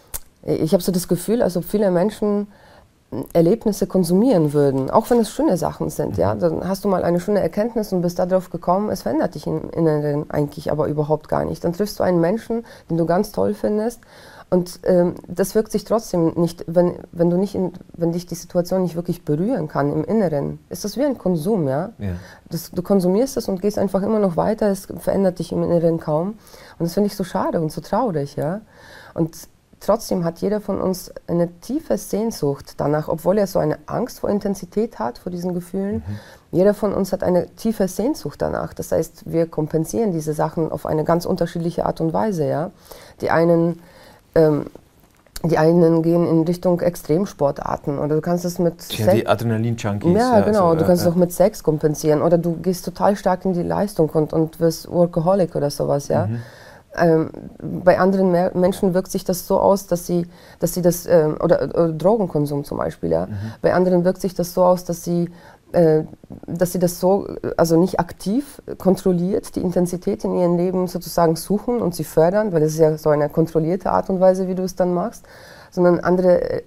ich habe so das Gefühl, als ob viele Menschen Erlebnisse konsumieren würden, auch wenn es schöne Sachen sind. Ja? Dann hast du mal eine schöne Erkenntnis und bist darauf gekommen, es verändert dich im Inneren eigentlich aber überhaupt gar nicht. Dann triffst du einen Menschen, den du ganz toll findest und ähm, das wirkt sich trotzdem nicht, wenn, wenn, du nicht in, wenn dich die Situation nicht wirklich berühren kann im Inneren, ist das wie ein Konsum. Ja? Ja. Das, du konsumierst es und gehst einfach immer noch weiter, es verändert dich im Inneren kaum und das finde ich so schade und so traurig. Ja? Und trotzdem hat jeder von uns eine tiefe Sehnsucht danach, obwohl er so eine Angst vor Intensität hat, vor diesen Gefühlen. Mhm. Jeder von uns hat eine tiefe Sehnsucht danach. Das heißt, wir kompensieren diese Sachen auf eine ganz unterschiedliche Art und Weise. Ja? Die einen, ähm, die einen gehen in Richtung Extremsportarten oder du kannst es mit ja, die Adrenalin-Junkies. Ja, genau. Also, du kannst äh, es auch mit Sex kompensieren oder du gehst total stark in die Leistung und, und wirst Workaholic oder sowas. Ja? Mhm. Ähm, bei anderen Mer Menschen wirkt sich das so aus, dass sie, dass sie das, ähm, oder, oder Drogenkonsum zum Beispiel, ja. Mhm. Bei anderen wirkt sich das so aus, dass sie, äh, dass sie das so, also nicht aktiv kontrolliert, die Intensität in ihrem Leben sozusagen suchen und sie fördern, weil das ist ja so eine kontrollierte Art und Weise, wie du es dann machst, sondern andere äh,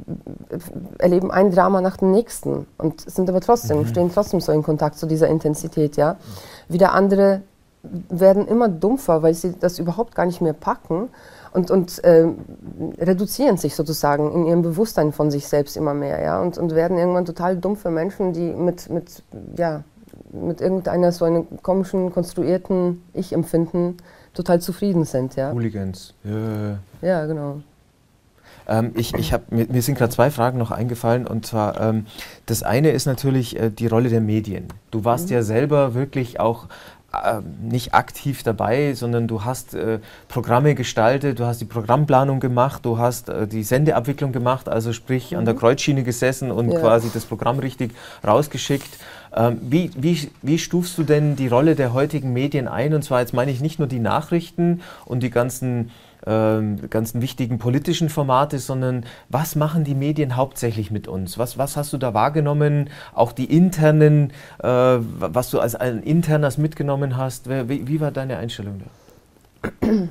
erleben ein Drama nach dem nächsten und sind aber trotzdem, mhm. stehen trotzdem so in Kontakt zu dieser Intensität, ja. Wieder andere werden immer dumpfer, weil sie das überhaupt gar nicht mehr packen und, und äh, reduzieren sich sozusagen in ihrem Bewusstsein von sich selbst immer mehr, ja, und, und werden irgendwann total dumpfe Menschen, die mit, mit, ja, mit irgendeiner so einem komischen, konstruierten Ich-Empfinden total zufrieden sind, ja. Hooligans. Ja, ja genau. Ähm, ich, ich hab, mir, mir sind gerade zwei Fragen noch eingefallen und zwar, ähm, das eine ist natürlich äh, die Rolle der Medien. Du warst mhm. ja selber wirklich auch nicht aktiv dabei, sondern du hast äh, Programme gestaltet, du hast die Programmplanung gemacht, du hast äh, die Sendeabwicklung gemacht, also sprich mhm. an der Kreuzschiene gesessen und ja. quasi das Programm richtig rausgeschickt. Ähm, wie, wie, wie stufst du denn die Rolle der heutigen Medien ein? Und zwar jetzt meine ich nicht nur die Nachrichten und die ganzen Ähm, ganzen wichtigen politischen Formate, sondern was machen die Medien hauptsächlich mit uns? Was, was hast du da wahrgenommen? Auch die internen, äh, was du als ein internes mitgenommen hast. Wie, wie war deine Einstellung da?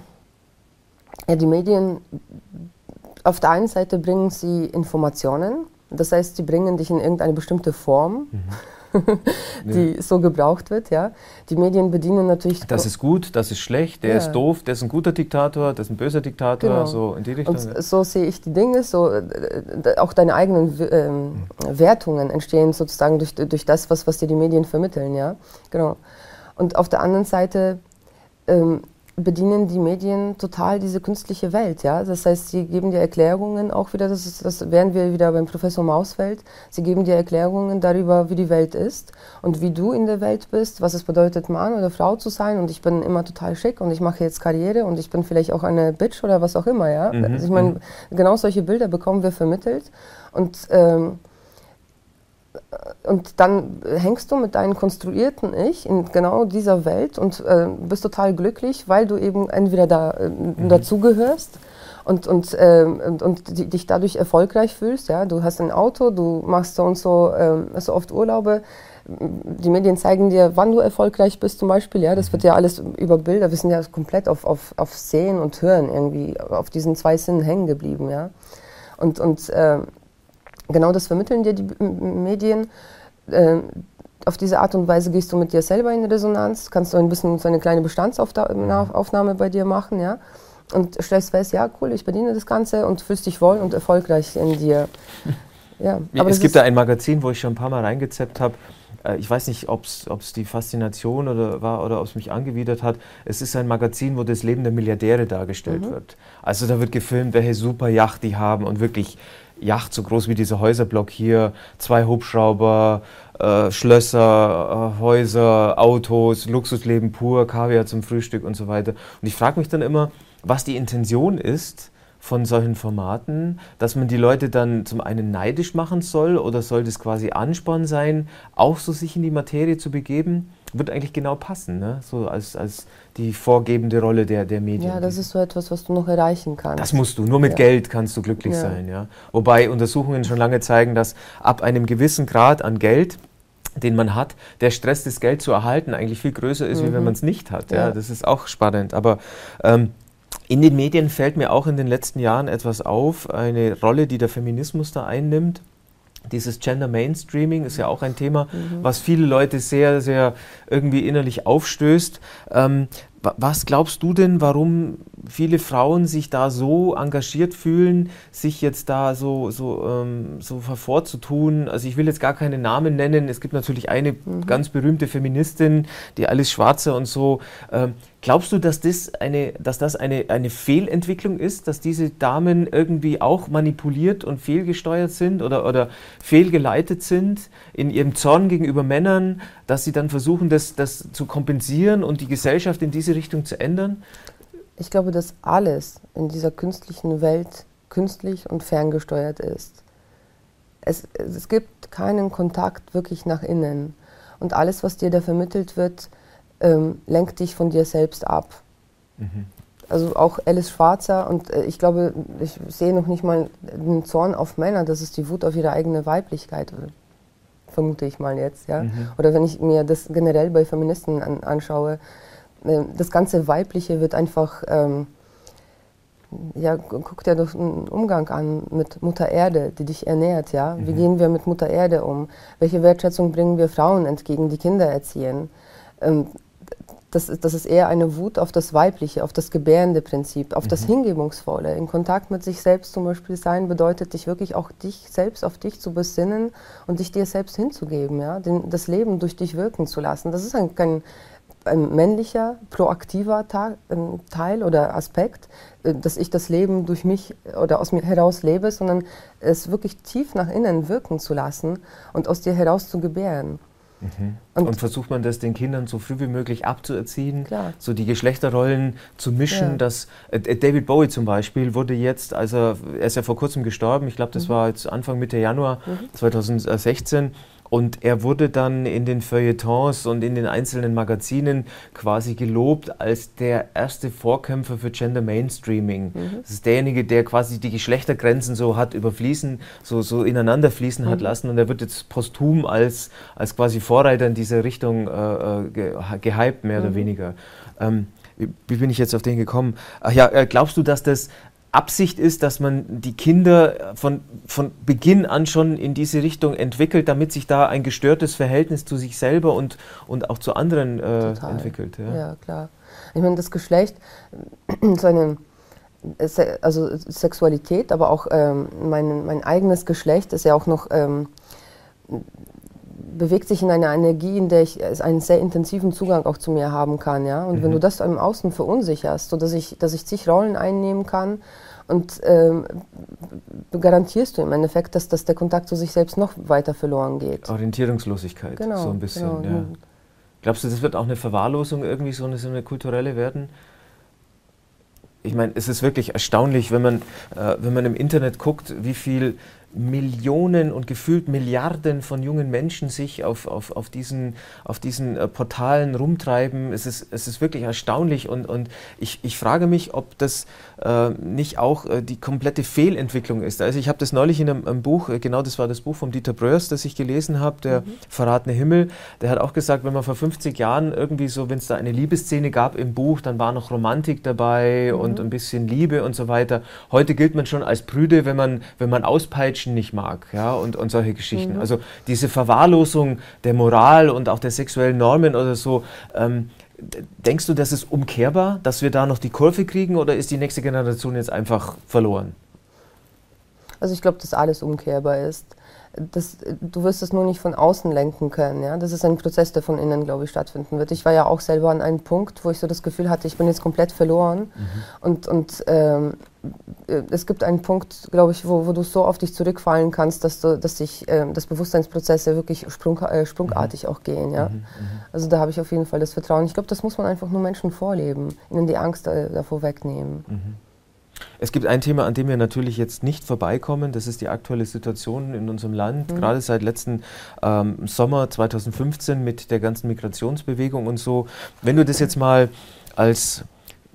Ja, die Medien, auf der einen Seite bringen sie Informationen, das heißt, sie bringen dich in irgendeine bestimmte Form. Mhm. die ja. so gebraucht wird, ja. Die Medien bedienen natürlich... Das ist gut, das ist schlecht, der ja. ist doof, der ist ein guter Diktator, das ist ein böser Diktator, genau. so in die Richtung. Und ja. so sehe ich die Dinge, so, äh, auch deine eigenen ähm, mhm. Wertungen entstehen sozusagen durch, durch das, was, was dir die Medien vermitteln, ja. Genau. Und auf der anderen Seite ähm, bedienen die Medien total diese künstliche Welt, ja. Das heißt, sie geben dir Erklärungen auch wieder, das, ist, das wären wir wieder beim Professor Mausfeld, sie geben dir Erklärungen darüber, wie die Welt ist und wie du in der Welt bist, was es bedeutet, Mann oder Frau zu sein und ich bin immer total schick und ich mache jetzt Karriere und ich bin vielleicht auch eine Bitch oder was auch immer, ja. Mhm. Also ich meine, genau solche Bilder bekommen wir vermittelt und ähm, Und dann hängst du mit deinem konstruierten Ich in genau dieser Welt und äh, bist total glücklich, weil du eben entweder da, äh, mhm. dazugehörst und, und, äh, und, und die, dich dadurch erfolgreich fühlst. Ja? Du hast ein Auto, du machst so und so, äh, so oft Urlaube. Die Medien zeigen dir, wann du erfolgreich bist zum Beispiel. Ja? Das wird ja alles über Bilder. Wir sind ja komplett auf, auf, auf Sehen und Hören irgendwie, auf diesen zwei Sinnen hängen geblieben. Ja? Und, und äh, genau das vermitteln dir die Medien. Äh, auf diese Art und Weise gehst du mit dir selber in Resonanz, kannst du ein bisschen so eine kleine Bestandsaufnahme bei dir machen, ja, und stellst fest, ja, cool, ich bediene das Ganze und fühlst dich wohl und erfolgreich in dir. Ja, aber es gibt da ein Magazin, wo ich schon ein paar Mal reingezappt habe. Ich weiß nicht, ob es die Faszination oder war oder ob es mich angewidert hat. Es ist ein Magazin, wo das Leben der Milliardäre dargestellt mhm. wird. Also da wird gefilmt, welche super Yacht die haben und wirklich Yacht so groß wie dieser Häuserblock hier, zwei Hubschrauber, äh, Schlösser, äh, Häuser, Autos, Luxusleben pur, Kaviar zum Frühstück und so weiter. Und ich frage mich dann immer, was die Intention ist von solchen Formaten, dass man die Leute dann zum einen neidisch machen soll oder soll das quasi Ansporn sein, auch so sich in die Materie zu begeben, wird eigentlich genau passen, ne? So als, als die vorgebende Rolle der, der Medien. Ja, das ist so etwas, was du noch erreichen kannst. Das musst du, nur mit ja. Geld kannst du glücklich ja. sein. Ja? Wobei Untersuchungen schon lange zeigen, dass ab einem gewissen Grad an Geld, den man hat, der Stress, das Geld zu erhalten, eigentlich viel größer ist, mhm. wie wenn man es nicht hat. Ja? Ja? Das ist auch spannend, aber ähm, in den Medien fällt mir auch in den letzten Jahren etwas auf, eine Rolle, die der Feminismus da einnimmt. Dieses Gender Mainstreaming ist ja auch ein Thema, mhm. was viele Leute sehr, sehr irgendwie innerlich aufstößt. Ähm, was glaubst du denn, warum viele Frauen sich da so engagiert fühlen, sich jetzt da so, so, ähm, so hervorzutun? Also ich will jetzt gar keine Namen nennen. Es gibt natürlich eine mhm. ganz berühmte Feministin, die Alice Schwarzer und so. Ähm, glaubst du, dass das, eine, dass das eine, eine Fehlentwicklung ist, dass diese Damen irgendwie auch manipuliert und fehlgesteuert sind oder, oder fehlgeleitet sind in ihrem Zorn gegenüber Männern, dass sie dann versuchen, das, das zu kompensieren und die Gesellschaft in diese Richtung zu ändern? Ich glaube, dass alles in dieser künstlichen Welt künstlich und ferngesteuert ist. Es, es gibt keinen Kontakt wirklich nach innen. Und alles, was dir da vermittelt wird, ähm, lenkt dich von dir selbst ab. Mhm. Also auch Alice Schwarzer, und äh, ich glaube, ich sehe noch nicht mal den Zorn auf Männer, das ist die Wut auf ihre eigene Weiblichkeit, vermute ich mal jetzt. Ja? Mhm. Oder wenn ich mir das generell bei Feministen an, anschaue, äh, das ganze Weibliche wird einfach, ähm, ja, guck dir doch einen Umgang an mit Mutter Erde, die dich ernährt. Ja? Mhm. Wie gehen wir mit Mutter Erde um? Welche Wertschätzung bringen wir Frauen entgegen, die Kinder erziehen? Ähm, Das, das ist eher eine Wut auf das Weibliche, auf das gebärende Prinzip, auf mhm. das Hingebungsvolle. In Kontakt mit sich selbst zum Beispiel sein bedeutet, dich wirklich auch dich selbst auf dich zu besinnen und dich dir selbst hinzugeben, ja? Den, das Leben durch dich wirken zu lassen. Das ist ein, ein, ein männlicher, proaktiver Ta ein Teil oder Aspekt, dass ich das Leben durch mich oder aus mir heraus lebe, sondern es wirklich tief nach innen wirken zu lassen und aus dir heraus zu gebären. Mhm. Und, und versucht man das den Kindern so früh wie möglich abzuerziehen, klar. so die Geschlechterrollen zu mischen, ja. dass äh, David Bowie zum Beispiel wurde jetzt, also er ist ja vor kurzem gestorben, ich glaube das mhm. war jetzt Anfang Mitte Januar mhm. zweitausendsechzehn, und er wurde dann in den Feuilletons und in den einzelnen Magazinen quasi gelobt als der erste Vorkämpfer für Gender Mainstreaming. Mhm. Das ist derjenige, der quasi die Geschlechtergrenzen so hat überfließen, so, so ineinander fließen mhm. hat lassen, und er wird jetzt posthum als, als quasi Vorreiter in diese Richtung äh, ge gehypt, mehr mhm. oder weniger. Ähm, wie, wie bin ich jetzt auf den gekommen? Ach ja, glaubst du, dass das Absicht ist, dass man die Kinder von, von Beginn an schon in diese Richtung entwickelt, damit sich da ein gestörtes Verhältnis zu sich selber und, und auch zu anderen äh, entwickelt? Ja? Ja, klar. Ich meine, das Geschlecht, so eine, also Sexualität, aber auch ähm, mein, mein eigenes Geschlecht ist ja auch noch, ähm, bewegt sich in einer Energie, in der ich einen sehr intensiven Zugang auch zu mir haben kann. Ja? Und mhm. wenn du das im Außen verunsicherst, sodass ich, dass ich zig Rollen einnehmen kann, und ähm, garantierst du im Endeffekt, dass, dass der Kontakt zu sich selbst noch weiter verloren geht. Orientierungslosigkeit, genau, so ein bisschen. Genau. Ja. Glaubst du, das wird auch eine Verwahrlosung irgendwie, so eine, so eine kulturelle werden? Ich meine, es ist wirklich erstaunlich, wenn man, äh, wenn man im Internet guckt, wie viel Millionen und gefühlt Milliarden von jungen Menschen sich auf, auf, auf diesen, auf diesen äh, Portalen rumtreiben. Es ist, es ist wirklich erstaunlich und, und ich, ich frage mich, ob das äh, nicht auch äh, die komplette Fehlentwicklung ist. Also ich habe das neulich in einem, einem Buch, äh, genau das war das Buch von Dieter Bröers, das ich gelesen habe, der mhm. Verratene Himmel, der hat auch gesagt, wenn man vor fünfzig Jahren irgendwie so, wenn es da eine Liebesszene gab im Buch, dann war noch Romantik dabei mhm. und ein bisschen Liebe und so weiter. Heute gilt man schon als prüde, wenn man, wenn man auspeitscht, nicht mag, ja, und, und solche Geschichten. Mhm. Also diese Verwahrlosung der Moral und auch der sexuellen Normen oder so, ähm, denkst du, das ist umkehrbar, dass wir da noch die Kurve kriegen oder ist die nächste Generation jetzt einfach verloren? Also ich glaube, dass alles umkehrbar ist. Das, du wirst es nur nicht von außen lenken können. Ja? Das ist ein Prozess, der von innen, glaube ich, stattfinden wird. Ich war ja auch selber an einem Punkt, wo ich so das Gefühl hatte, ich bin jetzt komplett verloren. Mhm. Und, und ähm, es gibt einen Punkt, glaube ich, wo, wo du so auf dich zurückfallen kannst, dass, du, dass sich äh, das Bewusstseinsprozesse wirklich sprung, äh, sprungartig mhm. auch gehen. Ja? Mhm. Also da habe ich auf jeden Fall das Vertrauen. Ich glaube, das muss man einfach nur Menschen vorleben, ihnen die Angst äh, davor wegnehmen. Mhm. Es gibt ein Thema, an dem wir natürlich jetzt nicht vorbeikommen, das ist die aktuelle Situation in unserem Land, mhm. gerade seit letzten ähm, Sommer zweitausendfünfzehn mit der ganzen Migrationsbewegung und so. Wenn du das jetzt mal als,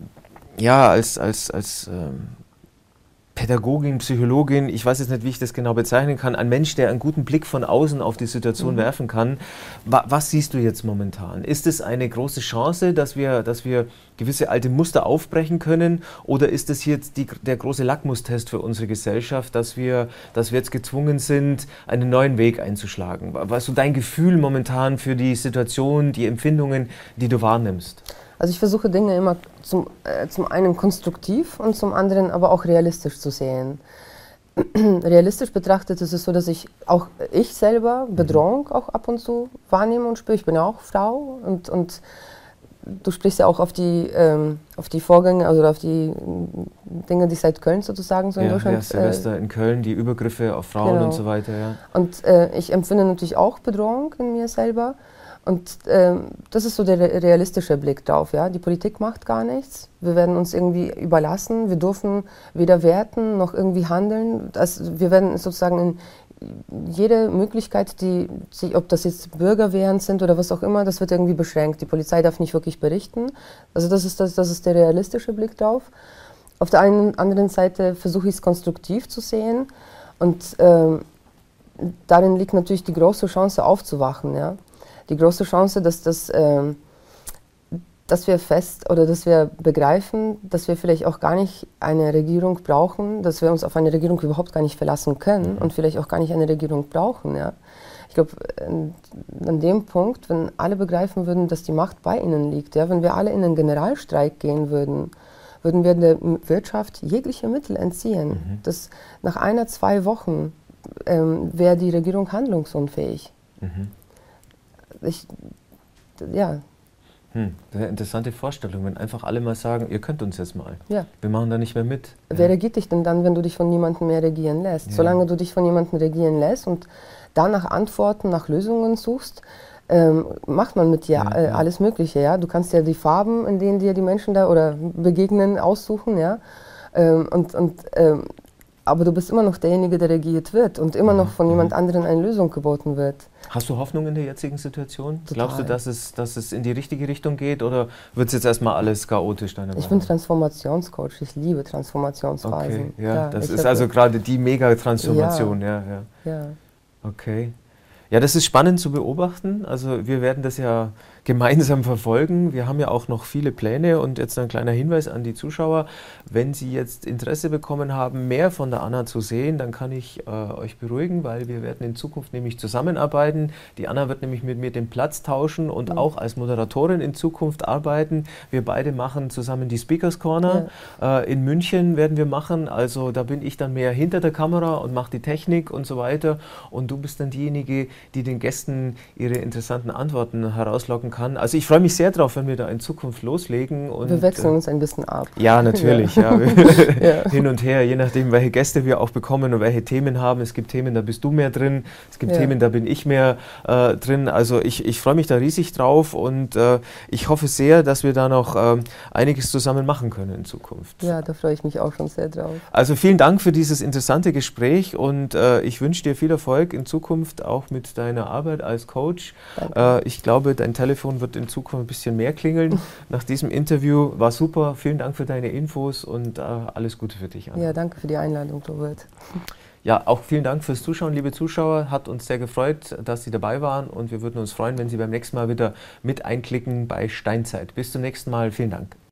ja, als, als, als ähm, Pädagogin, Psychologin, ich weiß jetzt nicht, wie ich das genau bezeichnen kann, ein Mensch, der einen guten Blick von außen auf die Situation mhm. werfen kann. Wa was siehst du jetzt momentan? Ist es eine große Chance, dass wir, dass wir gewisse alte Muster aufbrechen können oder ist es jetzt die, der große Lackmustest für unsere Gesellschaft, dass wir, dass wir jetzt gezwungen sind, einen neuen Weg einzuschlagen? Was ist so dein Gefühl momentan für die Situation, die Empfindungen, die du wahrnimmst? Also ich versuche Dinge immer zum, äh, zum einen konstruktiv und zum anderen aber auch realistisch zu sehen. Realistisch betrachtet ist es so, dass ich auch ich selber Bedrohung auch ab und zu wahrnehme und spüre. Ich bin ja auch Frau und, und du sprichst ja auch auf die, ähm, auf die Vorgänge, also auf die Dinge, die seit Köln sozusagen so in ja, Deutschland... Ja, Silvester äh, in Köln, die Übergriffe auf Frauen genau. und so weiter. Ja. Und äh, ich empfinde natürlich auch Bedrohung in mir selber. Und ähm, das ist so der realistische Blick drauf. Ja? Die Politik macht gar nichts. Wir werden uns irgendwie überlassen. Wir dürfen weder werten noch irgendwie handeln. Das, wir werden sozusagen in jede Möglichkeit, die, ob das jetzt Bürgerwehren sind oder was auch immer, das wird irgendwie beschränkt. Die Polizei darf nicht wirklich berichten. Also das ist, das, das ist der realistische Blick drauf. Auf der einen, anderen Seite versuche ich es konstruktiv zu sehen. Und ähm, darin liegt natürlich die große Chance aufzuwachen. Ja? Die große Chance, dass, das, äh, dass wir fest oder dass wir begreifen, dass wir vielleicht auch gar nicht eine Regierung brauchen, dass wir uns auf eine Regierung überhaupt gar nicht verlassen können und vielleicht auch gar nicht eine Regierung brauchen. Ja? Ich glaube, an dem Punkt, wenn alle begreifen würden, dass die Macht bei ihnen liegt, ja? Wenn wir alle in einen Generalstreik gehen würden, würden wir der Wirtschaft jegliche Mittel entziehen. Mhm. Das nach einer, zwei Wochen ähm, wäre die Regierung handlungsunfähig. Mhm. Ich, ja. Hm, das ist eine interessante Vorstellung, wenn einfach alle mal sagen, ihr könnt uns jetzt mal. Ja. Wir machen da nicht mehr mit. Wer ja. regiert dich denn dann, wenn du dich von niemandem mehr regieren lässt? Ja. Solange du dich von niemandem regieren lässt und da nach Antworten, nach Lösungen suchst, ähm, macht man mit dir ja, äh, ja. alles Mögliche. Ja? Du kannst ja die Farben, in denen dir die Menschen da oder begegnen, aussuchen. Ja? Ähm, und, und, ähm, aber du bist immer noch derjenige, der regiert wird und immer noch von jemand anderem eine Lösung geboten wird. Hast du Hoffnung in der jetzigen Situation? Total. Glaubst du, dass es, dass es in die richtige Richtung geht oder wird es jetzt erstmal alles chaotisch? Deine ich bin Transformationscoach, ich liebe Transformationsphasen. Okay, ja, ja das ist also gerade die Mega-Transformation. Ja. Ja, ja. Ja. Okay. Ja, das ist spannend zu beobachten. Also wir werden das ja gemeinsam verfolgen. Wir haben ja auch noch viele Pläne und jetzt ein kleiner Hinweis an die Zuschauer. Wenn Sie jetzt Interesse bekommen haben, mehr von der Anna zu sehen, dann kann ich äh, euch beruhigen, weil wir werden in Zukunft nämlich zusammenarbeiten. Die Anna wird nämlich mit mir den Platz tauschen und mhm. auch als Moderatorin in Zukunft arbeiten. Wir beide machen zusammen die Speakers Corner. Ja. Äh, in München werden wir machen. Also da bin ich dann mehr hinter der Kamera und mache die Technik und so weiter. Und du bist dann diejenige, die den Gästen ihre interessanten Antworten herauslocken kann. kann. Also ich freue mich sehr drauf, wenn wir da in Zukunft loslegen. Und wir wechseln uns ein bisschen ab. Ja, natürlich. Ja. Ja. Hin und her, je nachdem, welche Gäste wir auch bekommen und welche Themen haben. Es gibt Themen, da bist du mehr drin. Es gibt ja. Themen, da bin ich mehr äh, drin. Also ich, ich freue mich da riesig drauf und äh, ich hoffe sehr, dass wir da noch äh, einiges zusammen machen können in Zukunft. Ja, da freue ich mich auch schon sehr drauf. Also vielen Dank für dieses interessante Gespräch und äh, ich wünsche dir viel Erfolg in Zukunft auch mit deiner Arbeit als Coach. Äh, ich glaube, dein Telefon wird in Zukunft ein bisschen mehr klingeln. Nach diesem Interview war super. Vielen Dank für deine Infos und äh, alles Gute für dich, Anna. Ja, danke für die Einladung, Robert. Ja, auch vielen Dank fürs Zuschauen, liebe Zuschauer. Hat uns sehr gefreut, dass Sie dabei waren und wir würden uns freuen, wenn Sie beim nächsten Mal wieder mit einklicken bei Steinzeit. Bis zum nächsten Mal. Vielen Dank.